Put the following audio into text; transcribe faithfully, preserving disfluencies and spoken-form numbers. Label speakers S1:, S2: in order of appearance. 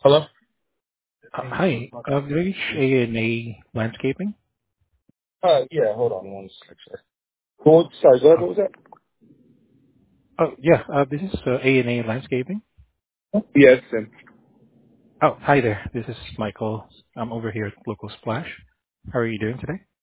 S1: Hello?
S2: Uh, Hi. Uh, Did I reach A and A Landscaping?
S1: Uh, yeah, hold on one second. Well, sorry, go ahead,
S2: Oh,
S1: what was that?
S2: oh, yeah. Uh, This is uh, A and A Landscaping.
S1: Yes, and
S2: Oh, hi there. This is Michael. I'm over here at Local Splash. How are you doing today?